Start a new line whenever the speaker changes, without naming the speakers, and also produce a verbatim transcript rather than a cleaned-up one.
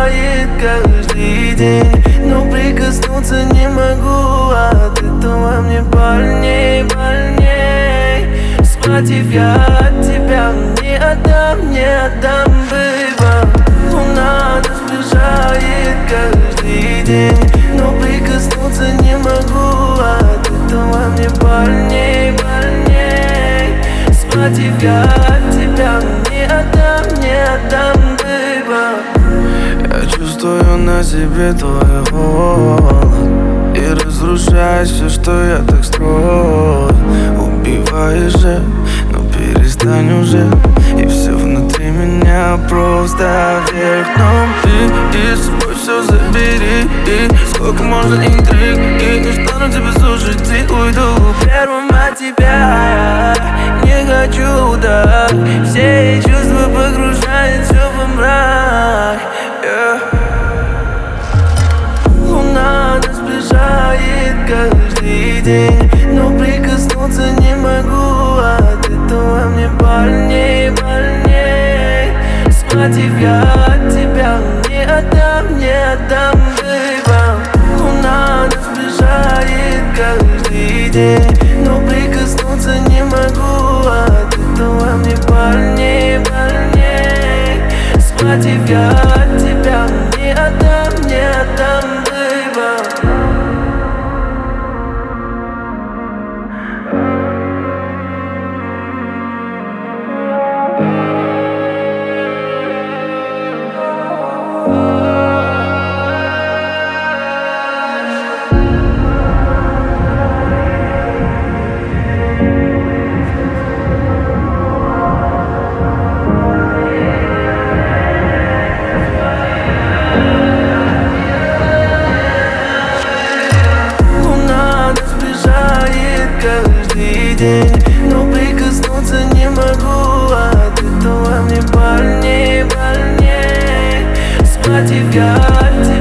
приближает каждый день, но прикоснуться не могу, от этого мне больней, больней. Схватив я от тебя, не отдам, не отдам, бэйба. Луна нас сближает каждый день, но прикоснуться не могу, от этого мне больней, больней. Схватив я от тебя, не отдам, не отдам, бэйба.
Я чувствую на себе твой холод и разрушаешь все, что я так строил. Убиваешь же, но перестань уже, и все внутри меня просто вверх дном. Ты и с собой все забери, и сколько можно интриг, и не стану тебя слушать, и уйду
Первым от тебя не хочу, да. Все чувства погружают все во мрак, yeah. Луна нас сближает каждый день, но прикоснуться не могу, от этого мне больней, больней. Схватив я от тебя, не отдам, не отдам, бэйба. Луна нас сближает каждый день, но прикоснуться не могу, от этого мне больней, больней. Схватив я от тебя, не отдам, не отдам, бэйба. Каждый день, но прикоснуться не могу, от этого мне больней, больней. Схватив я от тебя.